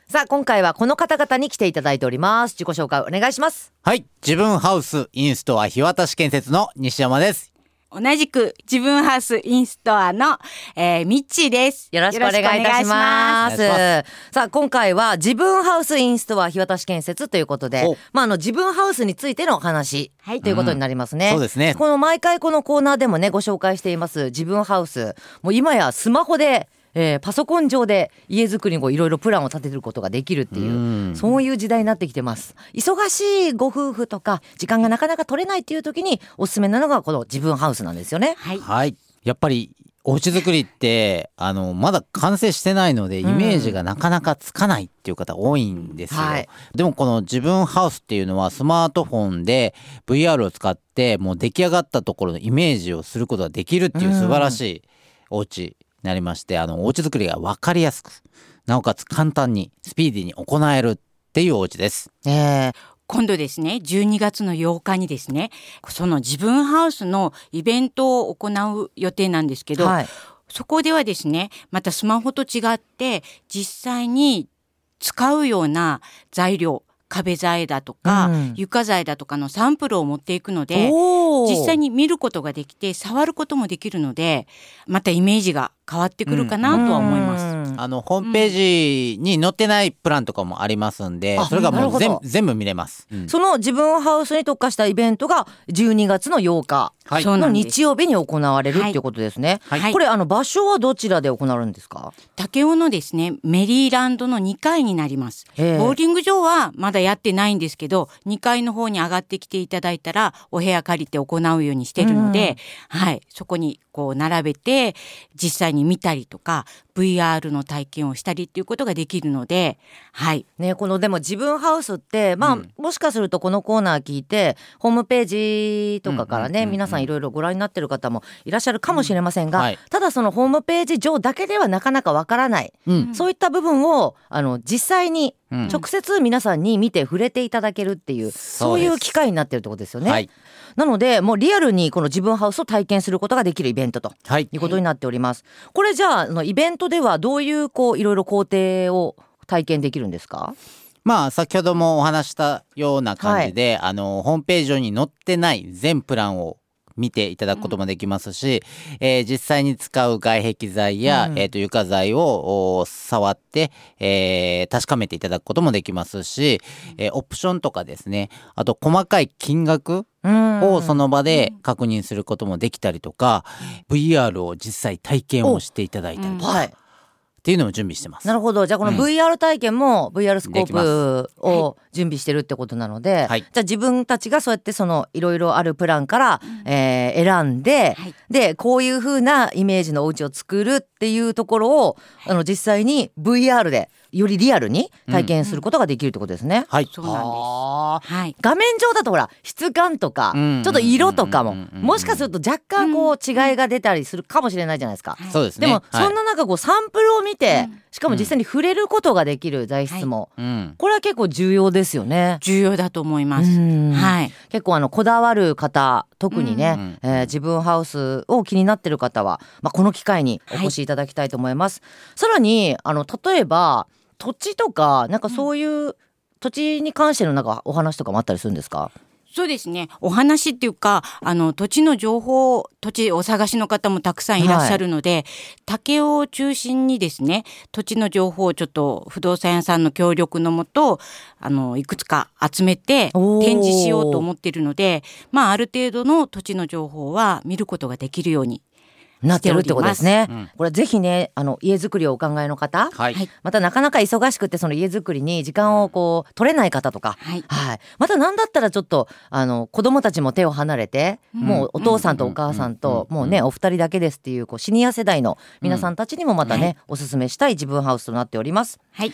さあ今回はこの方々に来ていただいております。自己紹介お願いします。 はい、自分ハウスインストア日渡建設の西山です。 同じく自分ハウスインストアの、ミッチーです。 よろしくお願いいたします。さあ今回は自分ハウスインストア日渡建設ということで、自分ハウスについてのお話、ということになりますね。 そうですね。 この毎回このコーナーでもねご紹介しています自分ハウス、もう今やスマホでパソコン上で家づくりにいろいろプランを立てることができるっていう、そういう時代になってきてます。忙しいご夫婦とか時間がなかなか取れないっていう時におすすめなのがこの自分ハウスなんですよね。 はい、やっぱりお家づくりってまだ完成してないのでイメージがなかなかつかないっていう方多いんですよ、でもこの自分ハウスっていうのはスマートフォンで VR を使ってもう出来上がったところのイメージをすることができるっていう素晴らしいお家なりまして、お家作りが分かりやすく、なおかつ簡単にスピーディーに行えるっていうお家です。 今度ですね12月の8日にですねその自分ハウスのイベントを行う予定なんですけど、そこではですねまたスマホと違って実際に使うような材料、壁材だとか、床材だとかのサンプルを持っていくので、実際に見ることができて触ることもできるので、またイメージが変わってくるかなとは思います。 ホームページに載ってないプランとかもありますんで、それがもう全部見れます、 その自分ハウスに特化したイベントが12月の8日の日曜日に行われるっていうことですね。これ場所はどちらで行われるんですか？ 武雄のですねメリーランドの2階になります。ボーリング場はまだやってないんですけど、2階の方に上がってきていただいたらお部屋借りて行うようにしてるので、そこにこう並べて実際に見たりとか VR の体験をしたりっていうことができるので、 このでも自分ハウスってもしかするとこのコーナー聞いてホームページとかからね、皆さんいろいろご覧になってる方もいらっしゃるかもしれませんが、ただそのホームページ上だけではなかなかわからない、そういった部分を実際に直接皆さんに見て触れていただけるっていう、そういう機会になってるってことですよね。なのでもうリアルにこの自分ハウスを体験することができるイベントということになっております。これじゃあイベントではどういういろいろ工程を体験できるんですか？ 先ほどもお話したような感じで、ホームページ上に載ってない全プランを見ていただくこともできますし、実際に使う外壁材や、床材を触って、確かめていただくこともできますし、オプションとかですね、あと細かい金額をその場で確認することもできたりとか、VR を実際体験をしていただいたりとか、っていうのも準備してます。 なるほど。じゃあこの VR 体験も VR スコープを準備してるってことなので、じゃあ自分たちがそうやってそのいろいろあるプランから、選んで、でこういう風なイメージのお家を作るっていうところを実際に VR でよりリアルに体験することができるってことですね。 そうなんです。 画面上だとほら質感とか、ちょっと色とかも、もしかすると若干違いが出たりするかもしれないじゃないですか。 そうですね。 でもそんな中サンプルを見て、しかも実際に触れることができる材質も、これは結構重要ですよね。 重要だと思います。 結構こだわる方、特にね、自分ハウスを気になってる方は、この機会にお越しいただきたいと思います。さらに例えば土地とかそういう土地に関してのお話とかもあったりするんですか？ そうですね、お話っていうか土地の情報、土地お探しの方もたくさんいらっしゃるので、武雄を中心にですね土地の情報をちょっと不動産屋さんの協力のもといくつか集めて展示しようと思っているので、ある程度の土地の情報は見ることができるようになってるってことですね。これぜひね家づくりをお考えの方、またなかなか忙しくてその家づくりに時間を取れない方とか、また何だったらちょっと子供たちも手を離れて、もうお父さんとお母さんともうねお二人だけですっていうシニア世代の皆さんたちにもまたね、おすすめしたい自分ハウスとなっております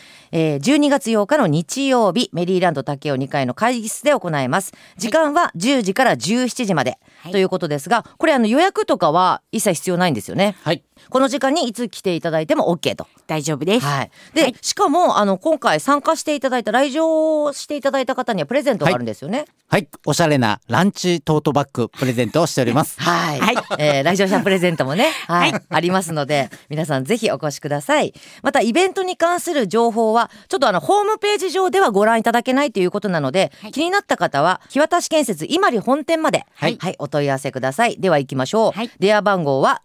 。12月8日の日曜日メリーランド武雄2階の会議室で行います。時間は10時から17時までということですが、これ予約とかは一切必要ないんですよね。この時間にいつ来ていただいても OK と大丈夫です。 はい。で、はい、しかも今回参加していただいた来場していただいた方にはプレゼントがあるんですよね。 はい、おしゃれなランチトートバッグプレゼントをしております。 はい、はい、来場者プレゼントもね、はい、ありますので皆さんぜひお越しください。またイベントに関する情報はちょっとホームページ上ではご覧いただけないということなので、はい、気になった方は日渡建設今里本店まで、はいはい、お問い合わせください。では行きましょう。はい、電話番号は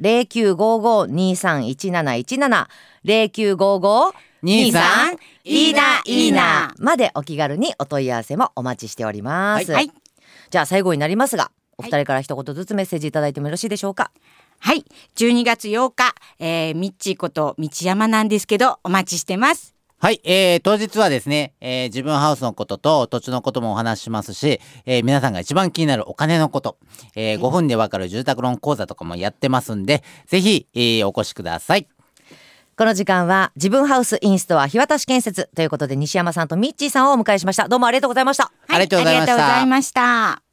0955-2317 0955-23いいないいなまでお気軽にお問い合わせもお待ちしております。はい、じゃあ最後になりますがお二人から一言ずつメッセージいただいてもよろしいでしょうか。 はい、12月8日、ミッチーこと道山なんですけどお待ちしてます。 はい、当日はですね、自分ハウスのことと土地のこともお話ししますし、皆さんが一番気になるお金のこと、5分でわかる住宅ローン講座とかもやってますんで、ぜひ、お越しください。 この時間は自分ハウスインストア日渡建設ということで西山さんとミッチーさんをお迎えしました。どうもありがとうございました。 はい、ありがとうございました。